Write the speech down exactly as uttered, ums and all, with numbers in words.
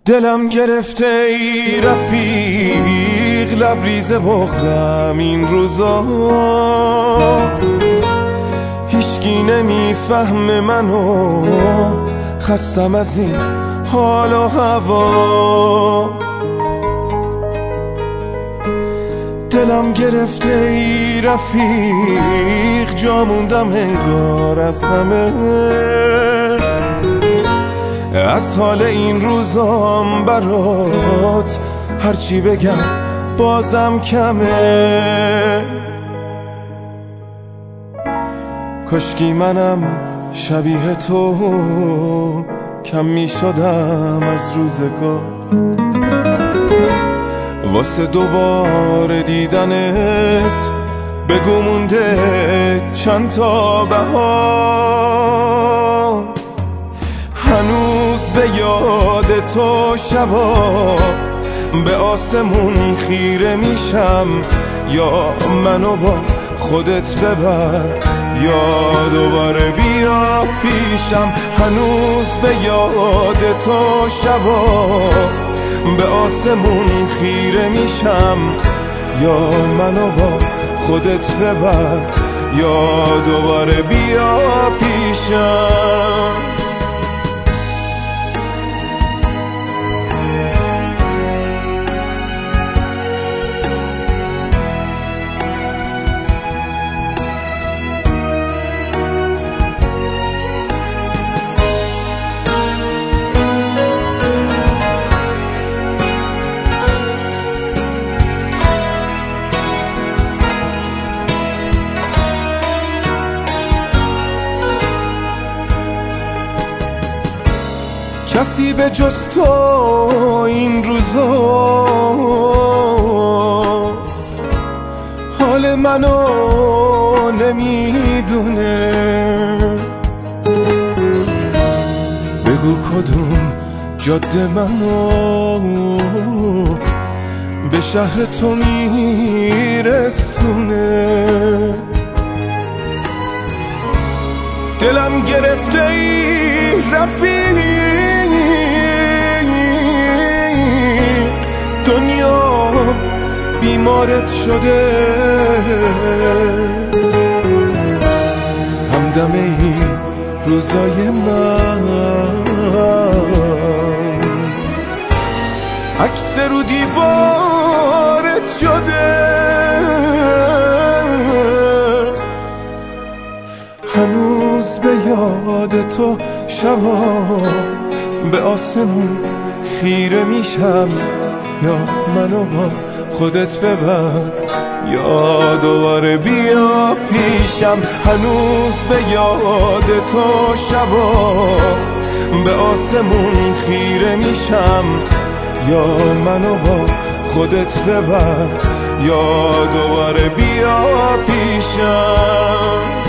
دلم گرفته ای رفیق، لبریز بغضم این روزا، هیچکی نمیفهم منو، خستم از این حال و هوا. دلم گرفته ای رفیق، جا موندم انگار از همه، از حال این روزام برات هرچی بگم بازم کمه. کاشکی منم شبیه تو کم می شدم از روزگار، واسه دوباره دیدنت بگو مونده چند تا بهار. هنوز به یاد تو شبا به آسمون خیره میشم، یا منو با خودت ببر یا دوباره بیا پیشم. هنوز به یاد تو شبا به آسمون خیره میشم، یا منو با خودت ببر یا دوباره بیا پیشم. کسی به جز تو این روزا حال منو نمیدونه. بگو کدوم جاده منو به شهر تو میرسونه. دلم گرفته ای رفیق، دنیا بیمارت شده، همدم این روزای من عکس رو دیوارت شده. هنوز به یاد تو شبا به آسمون خیره میشم، یا منو با خودت ببر یا دوباره بیا پیشم. هنوز به یاد تو شبا به آسمون خیره میشم، یا منو با خودت ببر یا دوباره بیا پیشم.